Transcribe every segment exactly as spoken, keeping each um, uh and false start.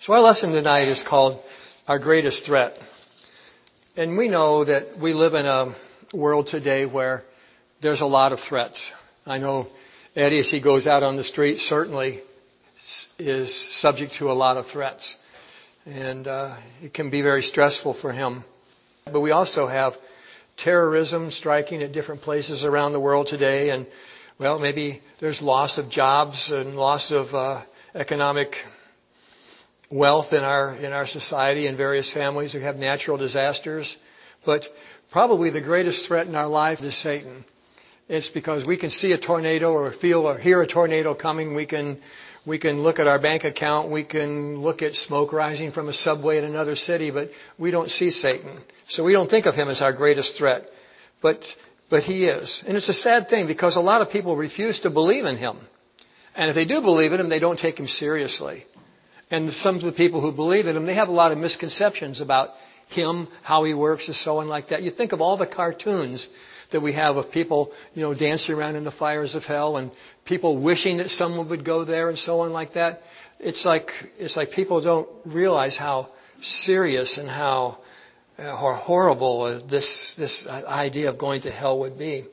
So our lesson tonight is called Our Greatest Threat. And we know that we live in a world today where there's a lot of threats. I know Eddie, as he goes out on the street, certainly is subject to a lot of threats. And uh, it can be very stressful for him. But we also have terrorism striking at different places around the world today. And, well, maybe there's loss of jobs and loss of uh, economic wealth in our in our society and various families who have natural disasters. But probably the greatest threat in our life is Satan. It's because we can see a tornado or feel or hear a tornado coming. We can we can look at our bank account. We can look at smoke rising from a subway in another city, but we don't see Satan. So we don't think of him as our greatest threat. But but he is. And it's a sad thing because a lot of people refuse to believe in him. And if they do believe in him, they don't take him seriously. And some of the people who believe in him, they have a lot of misconceptions about him, how he works, and so on like that. You think of all the cartoons that we have of people, you know, dancing around in the fires of hell and people wishing that someone would go there and so on like that. It's like, it's like people don't realize how serious and how, uh, how horrible uh, this, this idea of going to hell would be.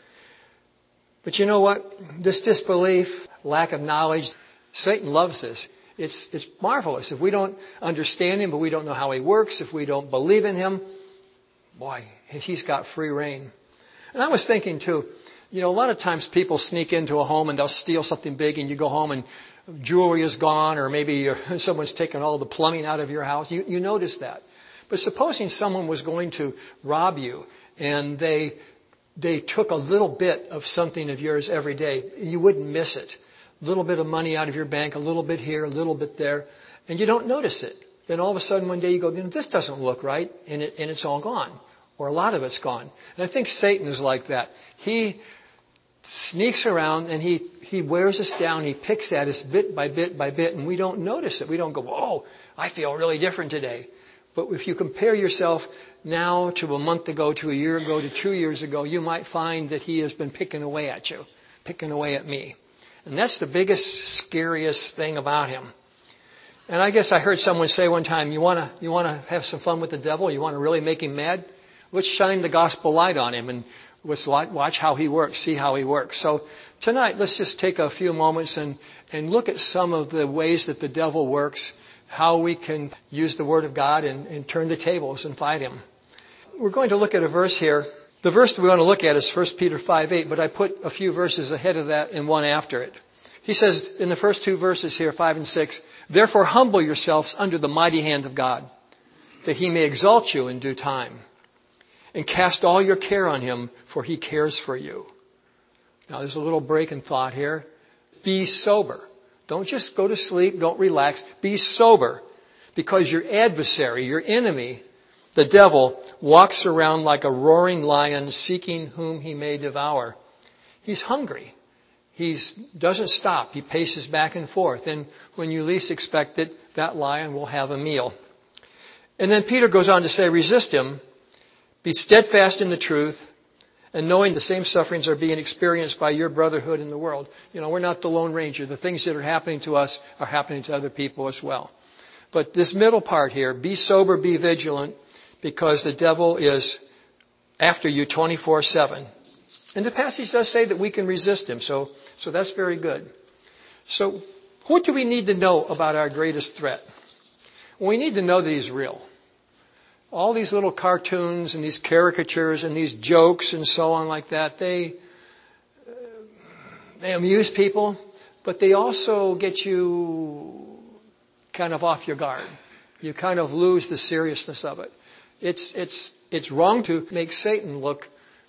But you know what? This disbelief, lack of knowledge, Satan loves this. It's, it's marvelous. If we don't understand him, but we don't know how he works, if we don't believe in him, boy, he's got free reign. And I was thinking too, you know, a lot of times people sneak into a home and they'll steal something big and you go home and jewelry is gone or maybe someone's taken all the plumbing out of your house. You, you notice that. But supposing someone was going to rob you and they, they took a little bit of something of yours every day, you wouldn't miss it. A little bit of money out of your bank, a little bit here, a little bit there, and you don't notice it. Then all of a sudden one day you go, this doesn't look right, and, it, and it's all gone. Or a lot of it's gone. And I think Satan is like that. He sneaks around and he, he wears us down, he picks at us bit by bit by bit, and we don't notice it. We don't go, whoa, I feel really different today. But if you compare yourself now to a month ago, to a year ago, to two years ago, you might find that he has been picking away at you, picking away at me. And that's the biggest, scariest thing about him. And I guess I heard someone say one time, you want to you want to have some fun with the devil? You want to really make him mad? Let's shine the gospel light on him and let's watch how he works, see how he works. So tonight, let's just take a few moments and, and look at some of the ways that the devil works, how we can use the Word of God and, and turn the tables and fight him. We're going to look at a verse here. The verse that we want to look at is First Peter five eight, but I put a few verses ahead of that and one after it. He says in the first two verses here, five and six, therefore humble yourselves under the mighty hand of God, that he may exalt you in due time. And cast all your care on him, for he cares for you. Now there's a little break in thought here. Be sober. Don't just go to sleep. Don't relax. Be sober. Because your adversary, your enemy, the devil, walks around like a roaring lion seeking whom he may devour. He's hungry. He doesn't stop. He paces back and forth. And when you least expect it, that lion will have a meal. And then Peter goes on to say, resist him. Be steadfast in the truth, and knowing the same sufferings are being experienced by your brotherhood in the world. You know, we're not the Lone Ranger. The things that are happening to us are happening to other people as well. But this middle part here, be sober, be vigilant, because the devil is after you twenty-four seven. And the passage does say that we can resist him, so, so that's very good. So, what do we need to know about our greatest threat? Well, we need to know that he's real. All these little cartoons and these caricatures and these jokes and so on like that, they, uh, they amuse people, but they also get you kind of off your guard. You kind of lose the seriousness of it. It's, it's, it's wrong to make Satan look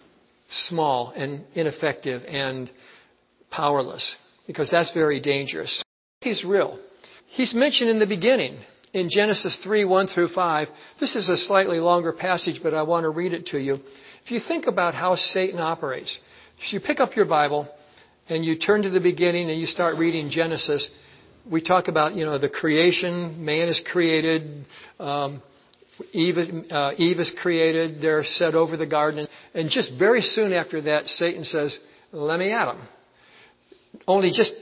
small and ineffective and powerless, because that's very dangerous. He's real. He's mentioned in the beginning. In Genesis three, one through five, this is a slightly longer passage, but I want to read it to you. If you think about how Satan operates, so you pick up your Bible and you turn to the beginning and you start reading Genesis. We talk about, you know, the creation, man is created, um, Eve, uh, Eve is created, they're set over the garden. And just very soon after that, Satan says, let me at him. Only just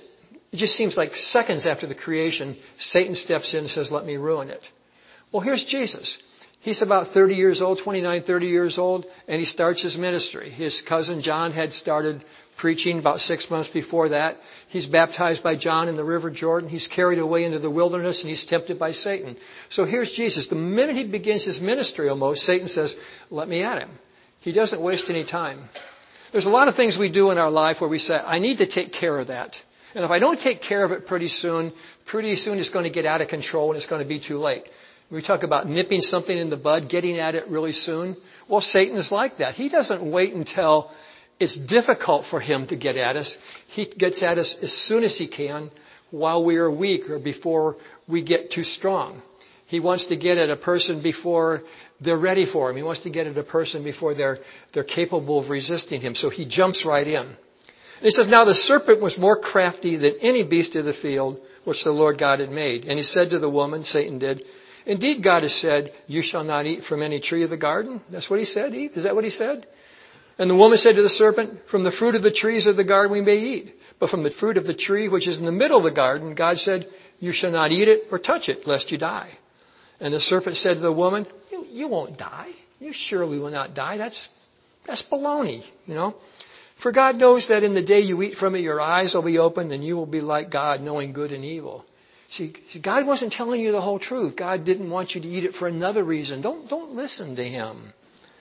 It just seems like seconds after the creation, Satan steps in and says, let me ruin it. Well, here's Jesus. He's about thirty years old, twenty-nine, thirty years old, and he starts his ministry. His cousin John had started preaching about six months before that. He's baptized by John in the River Jordan. He's carried away into the wilderness and he's tempted by Satan. So here's Jesus. The minute he begins his ministry almost, Satan says, let me at him. He doesn't waste any time. There's a lot of things we do in our life where we say, I need to take care of that. And if I don't take care of it pretty soon, pretty soon it's going to get out of control and it's going to be too late. We talk about nipping something in the bud, getting at it really soon. Well, Satan is like that. He doesn't wait until it's difficult for him to get at us. He gets at us as soon as he can while we are weak or before we get too strong. He wants to get at a person before they're ready for him. He wants to get at a person before they're, they're capable of resisting him. So he jumps right in. And he says, now the serpent was more crafty than any beast of the field which the Lord God had made. And he said to the woman, Satan did, indeed, God has said, you shall not eat from any tree of the garden. That's what he said, Eve? Is that what he said? And the woman said to the serpent, from the fruit of the trees of the garden we may eat. But from the fruit of the tree which is in the middle of the garden, God said, you shall not eat it or touch it, lest you die. And the serpent said to the woman, you, you won't die. You surely will not die. That's, that's baloney, you know. For God knows that in the day you eat from it, your eyes will be opened and you will be like God, knowing good and evil. See, God wasn't telling you the whole truth. God didn't want you to eat it for another reason. Don't, don't listen to him.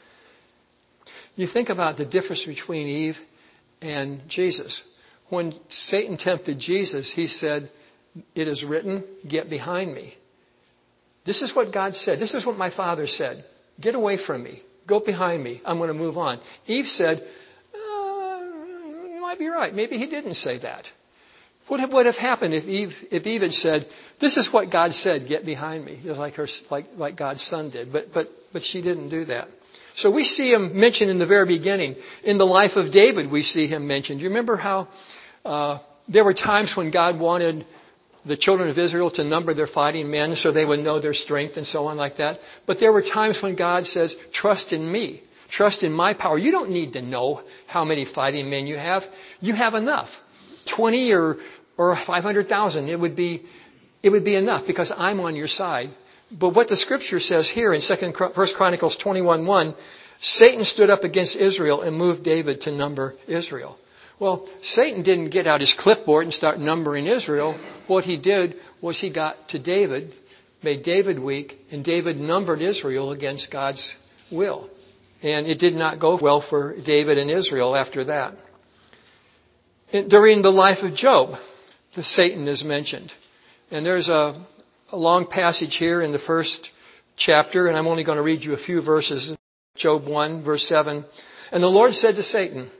You think about the difference between Eve and Jesus. When Satan tempted Jesus, he said, it is written, get behind me. This is what God said. This is what my Father said. Get away from me. Go behind me. I'm going to move on. Eve said, uh, you might be right. Maybe he didn't say that. What would have happened if Eve, if Eve had said, this is what God said, get behind me, just like her, like, like God's son did. But, but, but she didn't do that. So we see him mentioned in the very beginning. In the life of David, we see him mentioned. Do you remember how, uh, there were times when God wanted the children of Israel to number their fighting men so they would know their strength and so on like that. But there were times when God says, trust in me. Trust in my power. You don't need to know how many fighting men you have. You have enough. twenty or, or five hundred thousand. It would be, it would be enough because I'm on your side. But what the scripture says here in Second, First Chronicles twenty-one one, Satan stood up against Israel and moved David to number Israel. Well, Satan didn't get out his clipboard and start numbering Israel. What he did was he got to David, made David weak, and David numbered Israel against God's will. And it did not go well for David and Israel after that. During the life of Job, the Satan is mentioned. And there's a, a long passage here in the first chapter, and I'm only going to read you a few verses. Job one, verse seven. And the Lord said to Satan,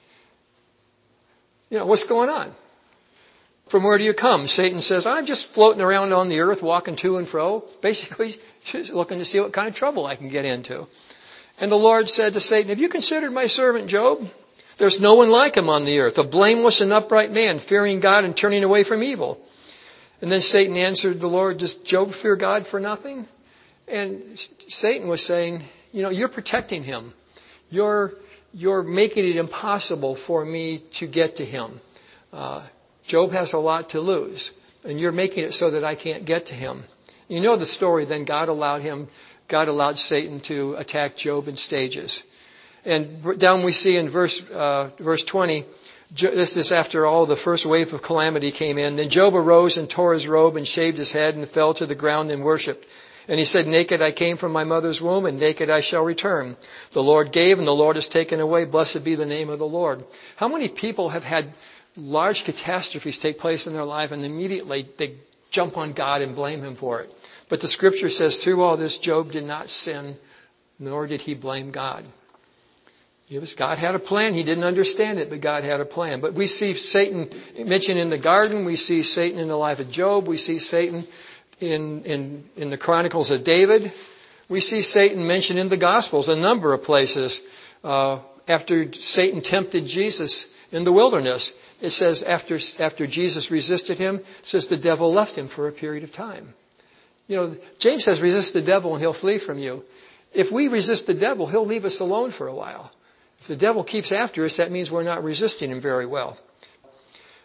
you know, what's going on? From where do you come? Satan says, I'm just floating around on the earth, walking to and fro. Basically, she's looking to see what kind of trouble I can get into. And the Lord said to Satan, have you considered my servant Job? There's no one like him on the earth, a blameless and upright man, fearing God and turning away from evil. And then Satan answered the Lord, does Job fear God for nothing? And Satan was saying, you know, you're protecting him. You're, you're making it impossible for me to get to him. Uh, Job has a lot to lose, and you're making it so that I can't get to him. You know the story. Then God allowed him, God allowed Satan to attack Job in stages. And down we see in verse, uh, verse twenty, this is after all the first wave of calamity came in. Then Job arose and tore his robe and shaved his head and fell to the ground and worshipped. And he said, naked I came from my mother's womb, and naked I shall return. The Lord gave, and the Lord has taken away. Blessed be the name of the Lord. How many people have had large catastrophes take place in their life, and immediately they jump on God and blame him for it? But the scripture says, through all this, Job did not sin, nor did he blame God. It was, God had a plan. He didn't understand it, but God had a plan. But we see Satan mentioned in the garden. We see Satan in the life of Job. We see Satan in, in, in the Chronicles of David. We see Satan mentioned in the Gospels a number of places. Uh, after Satan tempted Jesus in the wilderness, it says after, after Jesus resisted him, it says the devil left him for a period of time. You know, James says resist the devil and he'll flee from you. If we resist the devil, he'll leave us alone for a while. If the devil keeps after us, that means we're not resisting him very well.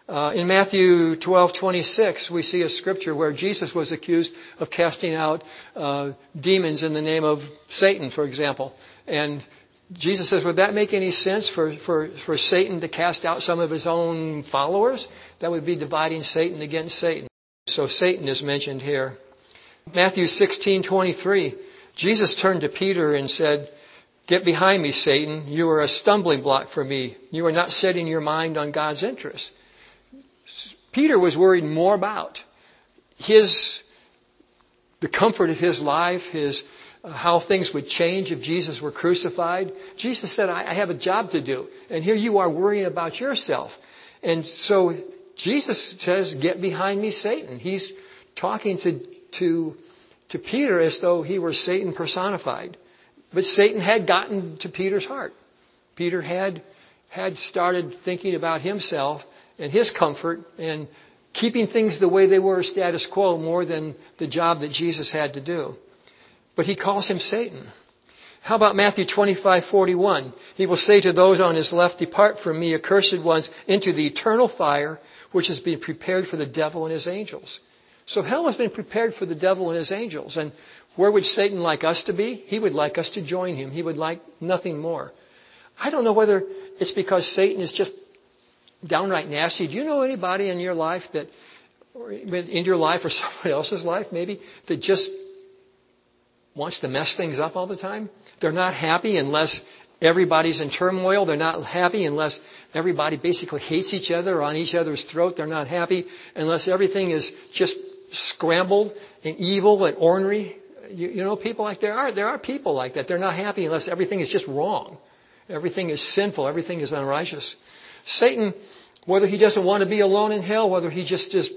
Uh, in Matthew twelve twenty-six, we see a scripture where Jesus was accused of casting out uh, demons in the name of Satan, for example. And Jesus says, would that make any sense for, for, for Satan to cast out some of his own followers? That would be dividing Satan against Satan. So Satan is mentioned here. Matthew sixteen twenty-three, Jesus turned to Peter and said, get behind me, Satan. You are a stumbling block for me. You are not setting your mind on God's interests. Peter was worried more about his, the comfort of his life, his, uh, how things would change if Jesus were crucified. Jesus said, I, I have a job to do. And here you are worrying about yourself. And so Jesus says, get behind me, Satan. He's talking to, to, to Peter as though he were Satan personified. But Satan had gotten to Peter's heart. Peter had, had started thinking about himself and his comfort and keeping things the way they were, status quo, more than the job that Jesus had to do. But he calls him Satan. How about Matthew twenty-five forty-one? He will say to those on his left, depart from me, accursed ones, into the eternal fire, which has been prepared for the devil and his angels. So hell has been prepared for the devil and his angels. And where would Satan like us to be? He would like us to join him. He would like nothing more. I don't know whether it's because Satan is just downright nasty. Do you know anybody in your life that, or in your life or someone else's life maybe, that just wants to mess things up all the time? They're not happy unless everybody's in turmoil. They're not happy unless everybody basically hates each other or on each other's throat. They're not happy unless everything is just scrambled and evil and ornery. You, you know, people like there are, there are people like that. They're not happy unless everything is just wrong. Everything is sinful. Everything is unrighteous. Satan, whether he doesn't want to be alone in hell, whether he just is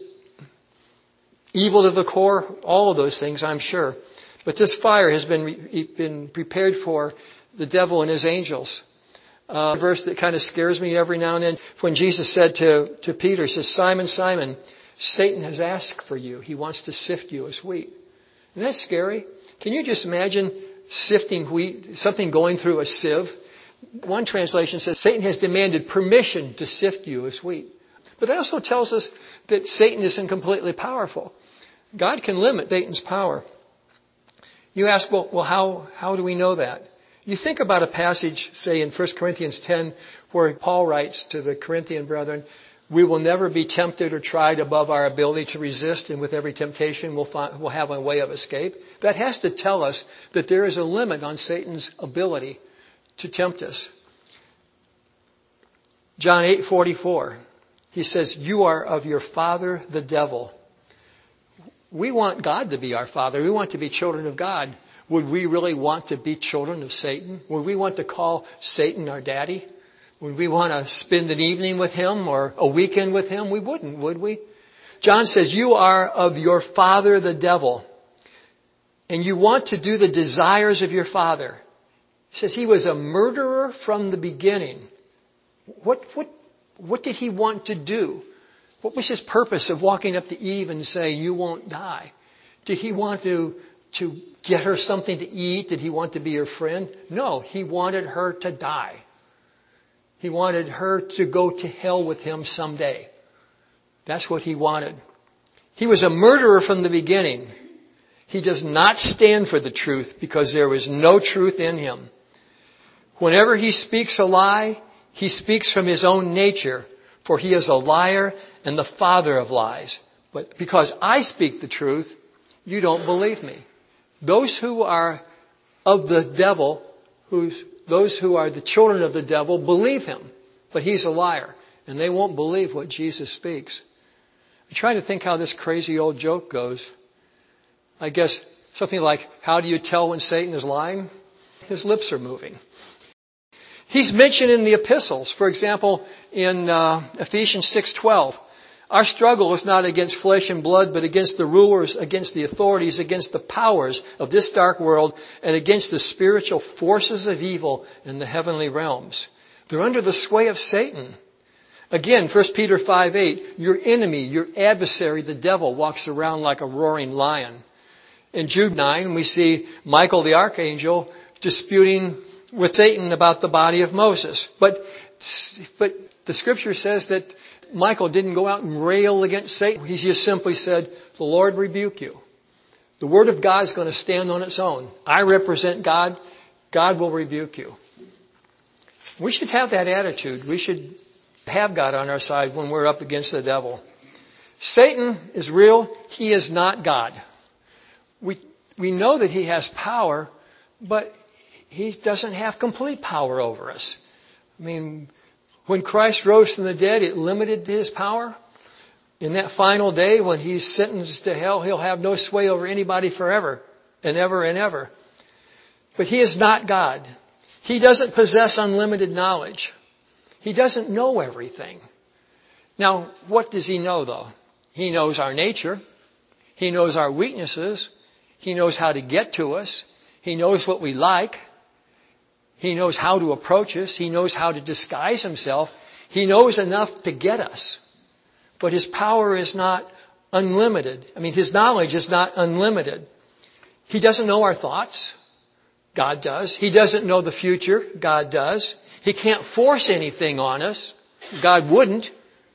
evil to the core, all of those things, I'm sure. But this fire has been re- been prepared for the devil and his angels. Uh, a verse that kind of scares me every now and then, when Jesus said to, to Peter, he says, Simon, Simon, Satan has asked for you. He wants to sift you as wheat. Isn't that scary? Can you just imagine sifting wheat, something going through a sieve? One translation says Satan has demanded permission to sift you as wheat. But that also tells us that Satan isn't completely powerful. God can limit Satan's power. You ask, well, well how, how do we know that? You think about a passage, say in First Corinthians ten, where Paul writes to the Corinthian brethren, we will never be tempted or tried above our ability to resist, and with every temptation we'll, find, we'll have a way of escape. That has to tell us that there is a limit on Satan's ability to tempt us. John eight forty-four, he says, you are of your father, the devil. We want God to be our father. We want to be children of God. Would we really want to be children of Satan? Would we want to call Satan our daddy? Would we want to spend an evening with him or a weekend with him? We wouldn't, would we? John says, you are of your father, the devil, and you want to do the desires of your father. He says he was a murderer from the beginning. What, what, what did he want to do? What was his purpose of walking up to Eve and saying, you won't die? Did he want to, to get her something to eat? Did he want to be her friend? No, he wanted her to die. He wanted her to go to hell with him someday. That's what he wanted. He was a murderer from the beginning. He does not stand for the truth because there is no truth in him. Whenever he speaks a lie, he speaks from his own nature, for he is a liar and the father of lies. But because I speak the truth, you don't believe me. Those who are of the devil, who's, those who are the children of the devil, believe him. But he's a liar, and they won't believe what Jesus speaks. I'm trying to think how this crazy old joke goes. I guess something like, how do you tell when Satan is lying? His lips are moving. He's mentioned in the epistles. For example, in uh, Ephesians six twelve, our struggle is not against flesh and blood, but against the rulers, against the authorities, against the powers of this dark world, and against the spiritual forces of evil in the heavenly realms. They're under the sway of Satan. Again, First Peter five eight, your enemy, your adversary, the devil, walks around like a roaring lion. In Jude nine, we see Michael the archangel disputing with Satan about the body of Moses. But, but the scripture says that Michael didn't go out and rail against Satan. He just simply said, the Lord rebuke you. The Word of God is going to stand on its own. I represent God. God will rebuke you. We should have that attitude. We should have God on our side when we're up against the devil. Satan is real. He is not God. We, we know that he has power, but he doesn't have complete power over us. I mean, when Christ rose from the dead, it limited his power. In that final day, when he's sentenced to hell, he'll have no sway over anybody forever and ever and ever. But he is not God. He doesn't possess unlimited knowledge. He doesn't know everything. Now, what does he know, though? He knows our nature. He knows our weaknesses. He knows how to get to us. He knows what we like. He knows how to approach us. He knows how to disguise himself. He knows enough to get us. But his power is not unlimited. I mean, his knowledge is not unlimited. He doesn't know our thoughts. God does. He doesn't know the future. God does. He can't force anything on us. God wouldn't.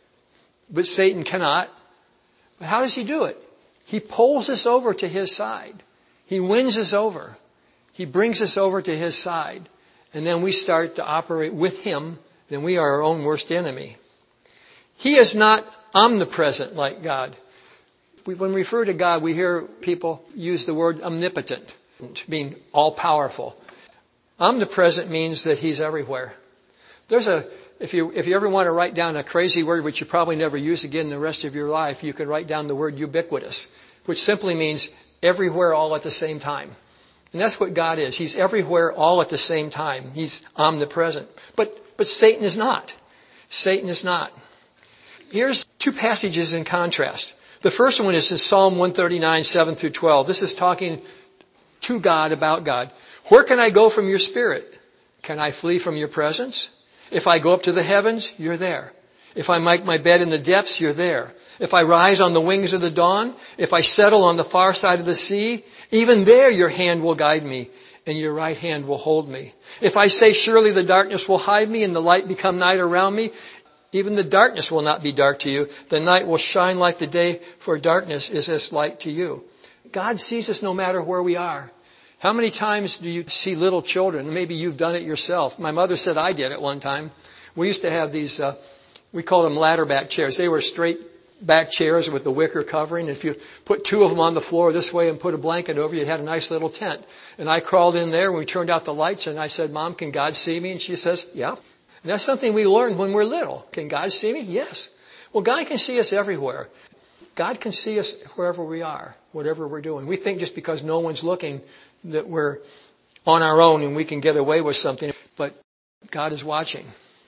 But Satan cannot. But how does he do it? He pulls us over to his side. He wins us over. He brings us over to his side. And then we start to operate with him. Then we are our own worst enemy. He is not omnipresent like God. We, when we refer to God, we hear people use the word omnipotent, mean all-powerful. Omnipresent means that he's everywhere. There's a, if you, if you ever want to write down a crazy word which you probably never use again the rest of your life, you could write down the word ubiquitous, which simply means everywhere all at the same time. And that's what God is. He's everywhere all at the same time. He's omnipresent. But, but Satan is not. Satan is not. Here's two passages in contrast. The first one is in Psalm one thirty-nine, seven through twelve. This is talking to God about God. Where can I go from your spirit? Can I flee from your presence? If I go up to the heavens, you're there. If I make my bed in the depths, you're there. If I rise on the wings of the dawn, if I settle on the far side of the sea, even there your hand will guide me and your right hand will hold me. If I say surely the darkness will hide me and the light become night around me, even the darkness will not be dark to you. The night will shine like the day, for darkness is as light to you. God sees us no matter where we are. How many times do you see little children? Maybe you've done it yourself. My mother said I did it one time. We used to have these, uh, we called them ladder back chairs. They were straight back chairs with the wicker covering. If you put two of them on the floor this way and put a blanket over, you had a nice little tent. And I crawled in there when we turned out the lights and I said, Mom, can God see me? And she says, yeah. And that's something we learned when we're little. Can God see me? Yes. Well, God can see us everywhere. God can see us wherever we are, whatever we're doing. We think just because no one's looking that we're on our own and we can get away with something, but God is watching.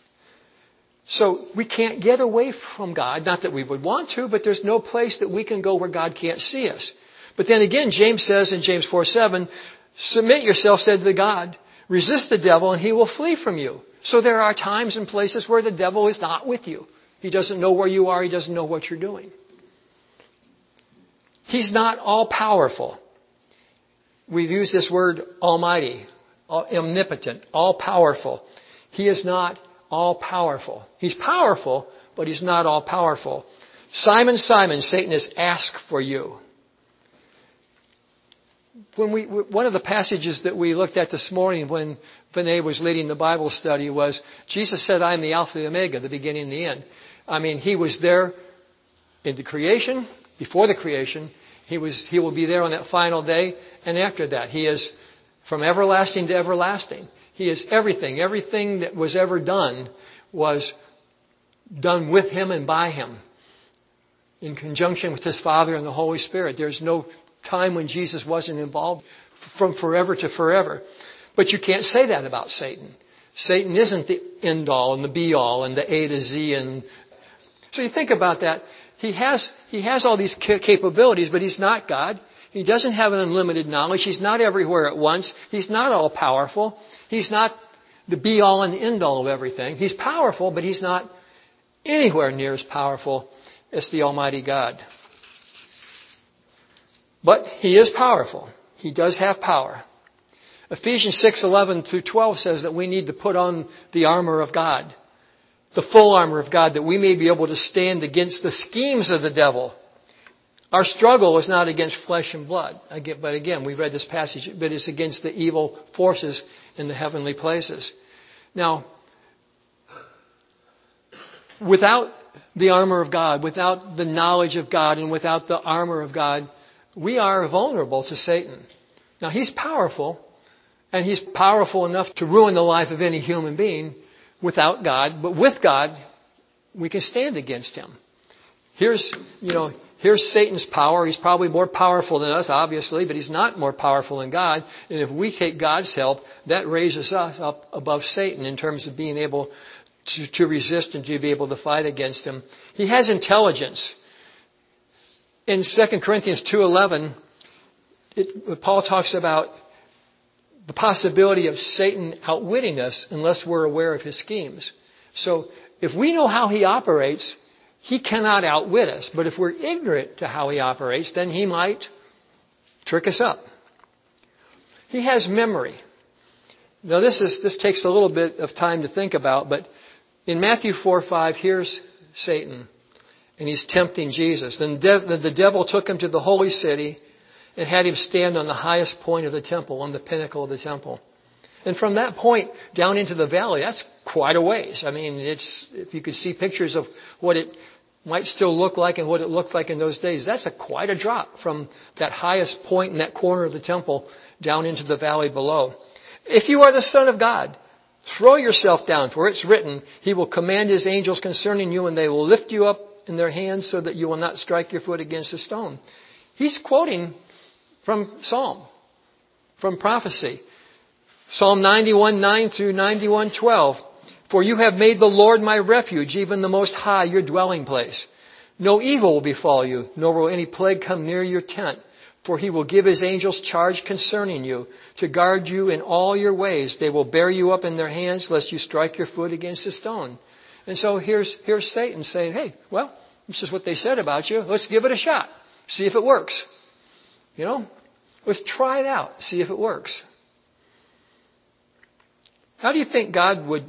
So we can't get away from God. Not that we would want to, but there's no place that we can go where God can't see us. But then again, James says in James four seven, submit yourself, said to God, resist the devil and he will flee from you. So there are times and places where the devil is not with you. He doesn't know where you are. He doesn't know what you're doing. He's not all powerful. We've used this word almighty, omnipotent, all powerful. He is not all powerful. He's powerful, but he's not all powerful. Simon, Simon, Satan has asked for you. When we, one of the passages that we looked at this morning when Vinay was leading the Bible study was Jesus said, I am the Alpha and the Omega, the beginning and the end. I mean, he was there in the creation, before the creation. He was, he will be there on that final day. And after that, he is from everlasting to everlasting. He is everything. Everything that was ever done was done with him and by him in conjunction with his Father and the Holy Spirit. There's no time when Jesus wasn't involved from forever to forever. But you can't say that about Satan. Satan isn't the end all and the be all and the A to Z. And so you think about that. He has, he has all these capabilities, but he's not God. He doesn't have an unlimited knowledge. He's not everywhere at once. He's not all powerful. He's not the be all and the end all of everything. He's powerful, but he's not anywhere near as powerful as the Almighty God. But he is powerful. He does have power. Ephesians six eleven through twelve says that we need to put on the armor of God. the full armor of God, that we may be able to stand against the schemes of the devil. Our struggle is not against flesh and blood. But again, we read this passage, but it's against the evil forces in the heavenly places. Now, without the armor of God, without the knowledge of God, and without the armor of God, we are vulnerable to Satan. Now, he's powerful, and he's powerful enough to ruin the life of any human being without God. But with God, we can stand against him. Here's, you know, here's Satan's power. He's probably more powerful than us, obviously, but he's not more powerful than God. And if we take God's help, that raises us up above Satan in terms of being able to, to resist and to be able to fight against him. He has intelligence. In Second Corinthians two eleven, it, Paul talks about the possibility of Satan outwitting us unless we're aware of his schemes. So if we know how he operates, he cannot outwit us. But if we're ignorant to how he operates, then he might trick us up. He has memory. Now this is, this takes a little bit of time to think about, but in Matthew four five, here's Satan, and he's tempting Jesus. Then the devil took him to the holy city and had him stand on the highest point of the temple, on the pinnacle of the temple. And from that point down into the valley, that's quite a ways. I mean, it's, if you could see pictures of what it might still look like and what it looked like in those days, that's a quite a drop from that highest point in that corner of the temple down into the valley below. If you are the Son of God, throw yourself down, for it's written, he will command his angels concerning you, and they will lift you up in their hands so that you will not strike your foot against a stone. He's quoting from Psalm, from prophecy. Psalm ninety-one nine through ninety-one twelve. For you have made the Lord my refuge, even the Most High, your dwelling place. No evil will befall you, nor will any plague come near your tent. For he will give his angels charge concerning you, to guard you in all your ways. They will bear you up in their hands, lest you strike your foot against a stone. And so here's, here's Satan saying, hey, well, this is what they said about you. Let's give it a shot. See if it works. You know, let's try it out. See if it works. How do you think God would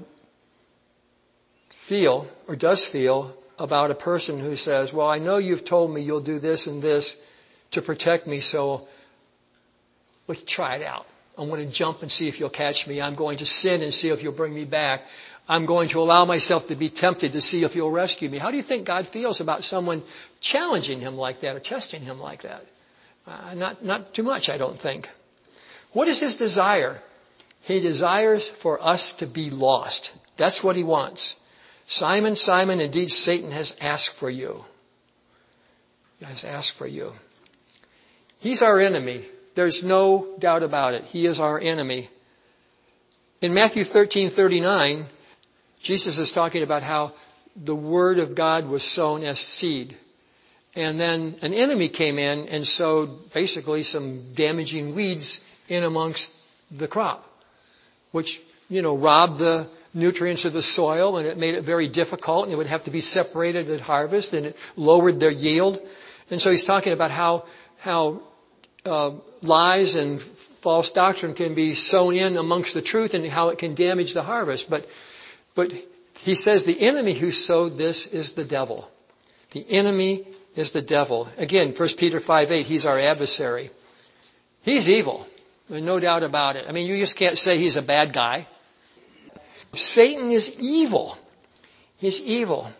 feel, or does feel, about a person who says, well, I know you've told me you'll do this and this to protect me, so let's try it out. I'm going to jump and see if you'll catch me. I'm going to sin and see if you'll bring me back. I'm going to allow myself to be tempted to see if you'll rescue me. How do you think God feels about someone challenging him like that or testing him like that? Uh, not, not too much, I don't think. What is his desire? He desires for us to be lost. That's what he wants. Simon, Simon, indeed Satan has asked for you. He has asked for you. He's our enemy. There's no doubt about it. He is our enemy. In Matthew thirteen thirty-nine, Jesus is talking about how the word of God was sown as seed. And then an enemy came in and sowed basically some damaging weeds in amongst the crop, which, you know, robbed the nutrients of the soil, and it made it very difficult, and it would have to be separated at harvest, and it lowered their yield. And so he's talking about how, how, uh, lies and false doctrine can be sown in amongst the truth and how it can damage the harvest. But, but he says the enemy who sowed this is the devil. The enemy is the devil. Again, First Peter five eight, he's our adversary. He's evil. There's no doubt about it. I mean, you just can't say he's a bad guy. Satan is evil. He's evil.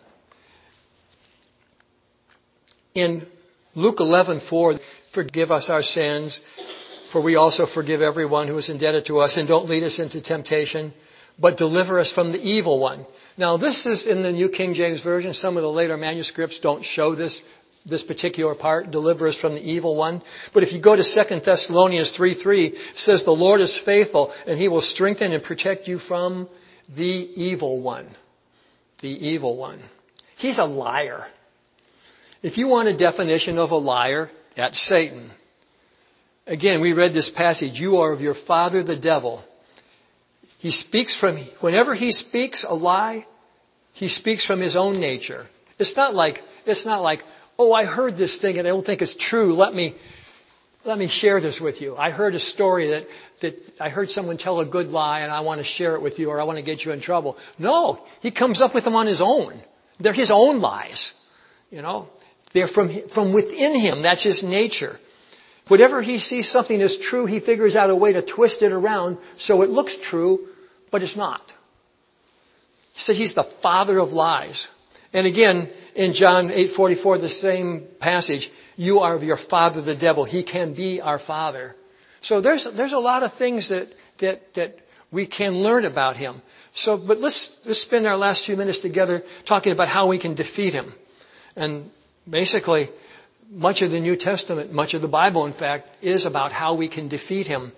In Luke eleven four, forgive us our sins, for we also forgive everyone who is indebted to us, and don't lead us into temptation, but deliver us from the evil one. Now, this is in the New King James Version. Some of the later manuscripts don't show this, this particular part, deliver us from the evil one. But if you go to Second Thessalonians three three, it says the Lord is faithful, and he will strengthen and protect you from the evil one. The evil one. He's a liar. If you want a definition of a liar, that's Satan. Again, we read this passage, you are of your father the devil. He speaks from, whenever he speaks a lie, he speaks from his own nature. It's not like, it's not like, oh, I heard this thing and I don't think it's true. Let me let me share this with you. I heard a story that, that I heard someone tell a good lie and I want to share it with you, or I want to get you in trouble. No, he comes up with them on his own. They're his own lies. You know, they're from, from within him. That's his nature. Whatever he sees something is true, he figures out a way to twist it around so it looks true, but it's not. He said he's the father of lies. And again, in John eight forty-four, the same passage, you are your father, the devil. He can be our father. So there's, there's a lot of things that, that, that we can learn about him. So, but let's, let's spend our last few minutes together talking about how we can defeat him. And basically, much of the New Testament, much of the Bible, in fact, is about how we can defeat him.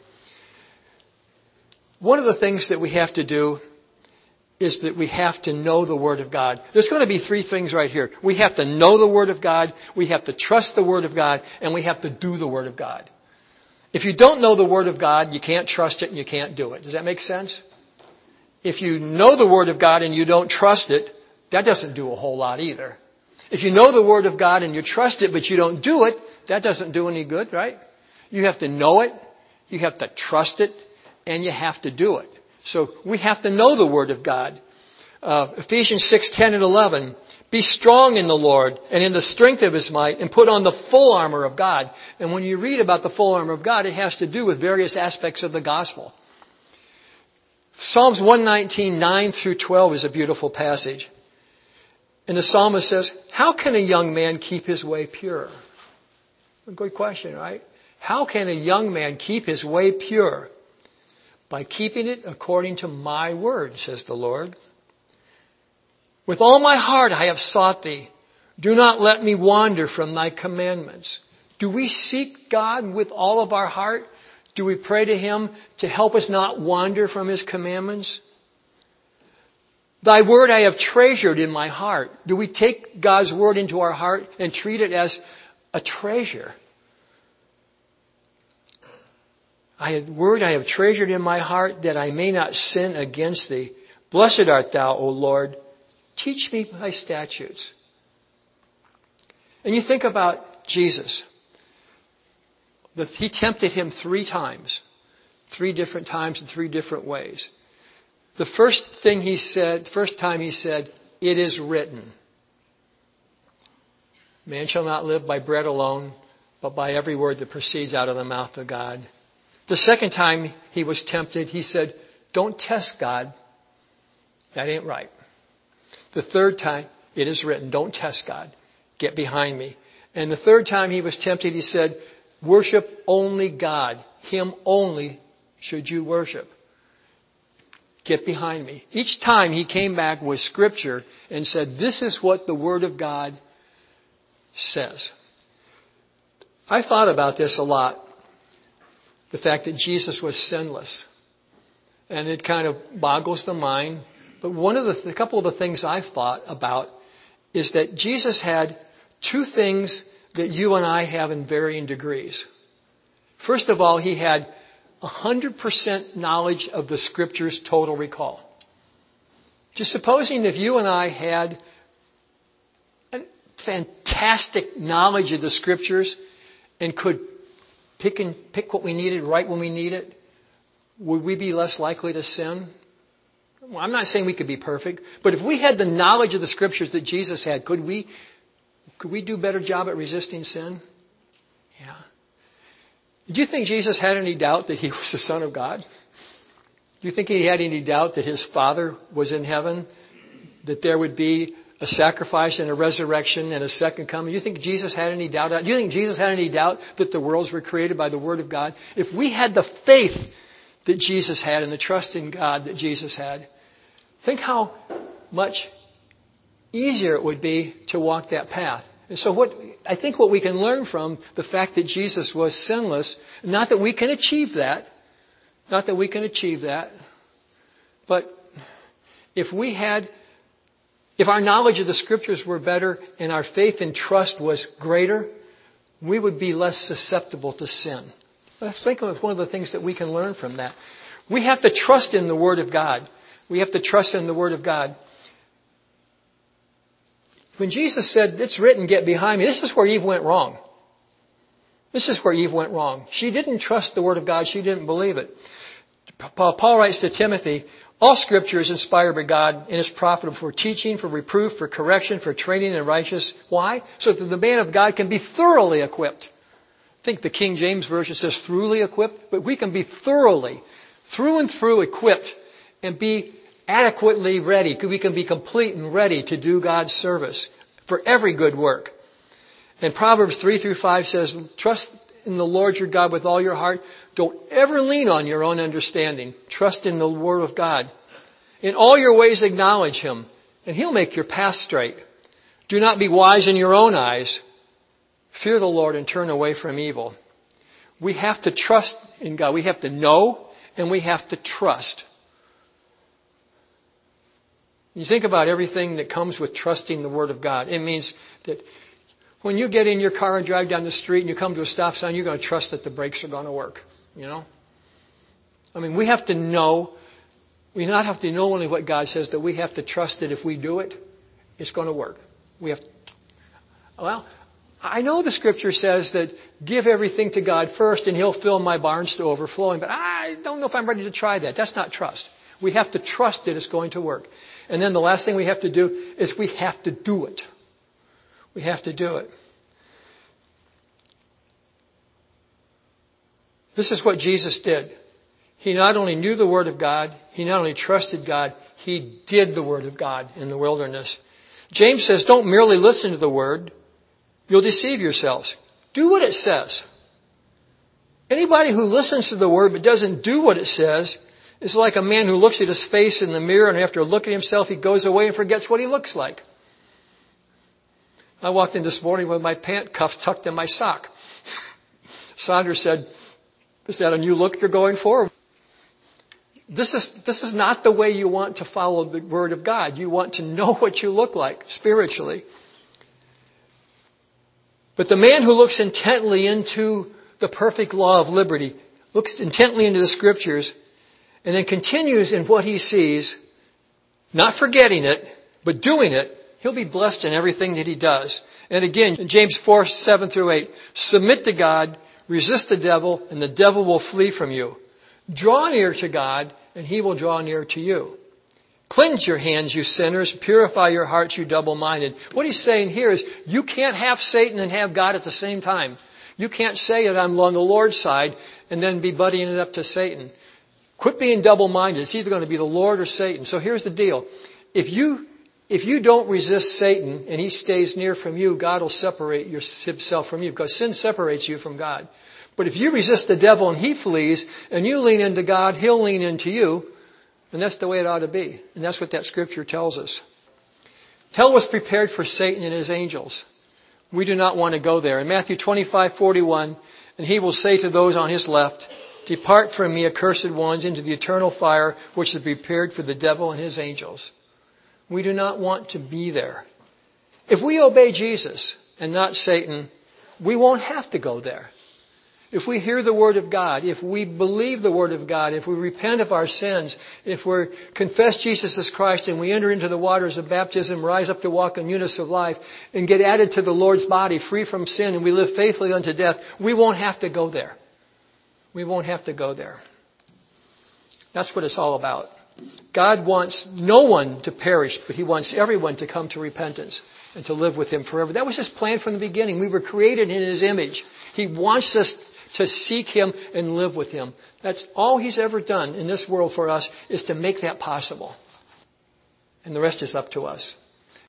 One of the things that we have to do is that we have to know the Word of God. There's going to be three things right here. We have to know the Word of God, we have to trust the Word of God, and we have to do the Word of God. If you don't know the Word of God, you can't trust it and you can't do it. Does that make sense? If you know the Word of God and you don't trust it, that doesn't do a whole lot either. If you know the Word of God and you trust it but you don't do it, that doesn't do any good, right? You have to know it, you have to trust it, and you have to do it. So we have to know the Word of God. Uh, Ephesians six, ten and eleven. Be strong in the Lord and in the strength of His might, and put on the full armor of God. And when you read about the full armor of God, it has to do with various aspects of the gospel. Psalms one nineteen, nine through twelve is a beautiful passage. And the psalmist says, how can a young man keep his way pure? A good question, right? How can a young man keep his way pure? By keeping it according to my word, says the Lord. With all my heart I have sought thee. Do not let me wander from thy commandments. Do we seek God with all of our heart? Do we pray to Him to help us not wander from His commandments? Thy word I have treasured in my heart. Do we take God's word into our heart and treat it as a treasure? I have word I have treasured in my heart that I may not sin against thee. Blessed art thou, O Lord. Teach me thy statutes. And you think about Jesus. He tempted him three times. Three different times in three different ways. The first thing he said, first time he said, it is written. Man shall not live by bread alone, but by every word that proceeds out of the mouth of God. The second time he was tempted, he said, don't test God. That ain't right. The third time, it is written, don't test God. Get behind me. And the third time he was tempted, he said, worship only God. Him only should you worship. Get behind me. Each time he came back with scripture and said, this is what the Word of God says. I thought about this a lot. The fact that Jesus was sinless. And it kind of boggles the mind. But one of the, a couple of the things I've thought about is that Jesus had two things that you and I have in varying degrees. First of all, he had one hundred percent knowledge of the Scriptures, total recall. Just supposing if you and I had a fantastic knowledge of the Scriptures and could pick and pick what we needed right when we need it, would we be less likely to sin? Well, I'm not saying we could be perfect, but if we had the knowledge of the Scriptures that Jesus had, could we, could we do a better job at resisting sin? Yeah. Do you think Jesus had any doubt that He was the Son of God? Do you think He had any doubt that His Father was in heaven? That there would be a sacrifice and a resurrection and a second coming? Do you think Jesus had any doubt? Do you think Jesus had any doubt that the worlds were created by the Word of God? If we had the faith that Jesus had and the trust in God that Jesus had, think how much easier it would be to walk that path. And so what, I think what we can learn from the fact that Jesus was sinless, not that we can achieve that, not that we can achieve that, but if we had, if our knowledge of the Scriptures were better and our faith and trust was greater, we would be less susceptible to sin. I think of one of the things that we can learn from that. We have to trust in the Word of God. We have to trust in the Word of God. When Jesus said, it's written, get behind me, this is where Eve went wrong. This is where Eve went wrong. She didn't trust the Word of God. She didn't believe it. Paul writes to Timothy, all Scripture is inspired by God and is profitable for teaching, for reproof, for correction, for training in righteousness. Why? So that the man of God can be thoroughly equipped. I think the King James Version says thoroughly equipped, but we can be thoroughly, through and through equipped and be adequately ready. We can be complete and ready to do God's service for every good work. And Proverbs three through five says, trust in the Lord your God with all your heart. Don't ever lean on your own understanding. Trust in the Word of God. In all your ways acknowledge Him, and He'll make your path straight. Do not be wise in your own eyes. Fear the Lord and turn away from evil. We have to trust in God. We have to know and we have to trust. You think about everything that comes with trusting the Word of God. It means that when you get in your car and drive down the street and you come to a stop sign, you're going to trust that the brakes are going to work. You know? I mean, we have to know, we not have to know only what God says, that we have to trust that if we do it, it's going to work. We have to, well, I know the Scripture says that give everything to God first and He'll fill my barns to overflowing, but I don't know if I'm ready to try that. That's not trust. We have to trust that it's going to work. And then the last thing we have to do is we have to do it. We have to do it. This is what Jesus did. He not only knew the Word of God, He not only trusted God, He did the Word of God in the wilderness. James says, don't merely listen to the Word. You'll deceive yourselves. Do what it says. Anybody who listens to the Word but doesn't do what it says is like a man who looks at his face in the mirror and after looking at himself, he goes away and forgets what he looks like. I walked in this morning with my pant cuff tucked in my sock. Sandra said, is that a new look you're going for? This is, this is not the way you want to follow the Word of God. You want to know what you look like spiritually. But the man who looks intently into the perfect law of liberty, looks intently into the Scriptures, and then continues in what he sees, not forgetting it, but doing it, he'll be blessed in everything that he does. And again, in James four, seven through eight, submit to God, resist the devil, and the devil will flee from you. Draw near to God, and He will draw near to you. Cleanse your hands, you sinners. Purify your hearts, you double-minded. What he's saying here is you can't have Satan and have God at the same time. You can't say that I'm on the Lord's side and then be buddying it up to Satan. Quit being double-minded. It's either going to be the Lord or Satan. So here's the deal. If you, if you don't resist Satan and he stays near from you, God will separate your, himself from you because sin separates you from God. But if you resist the devil and he flees and you lean into God, he'll lean into you. And that's the way it ought to be. And that's what that Scripture tells us. Hell was prepared for Satan and his angels. We do not want to go there. In Matthew twenty-five forty-one, and he will say to those on his left, depart from me, accursed ones, into the eternal fire, which is prepared for the devil and his angels. We do not want to be there. If we obey Jesus and not Satan, we won't have to go there. If we hear the Word of God, if we believe the Word of God, if we repent of our sins, if we confess Jesus as Christ and we enter into the waters of baptism, rise up to walk in newness of life, and get added to the Lord's body, free from sin, and we live faithfully unto death, we won't have to go there. We won't have to go there. That's what it's all about. God wants no one to perish, but He wants everyone to come to repentance and to live with Him forever. That was His plan from the beginning. We were created in His image. He wants us to seek Him and live with Him. That's all He's ever done in this world for us, is to make that possible. And the rest is up to us.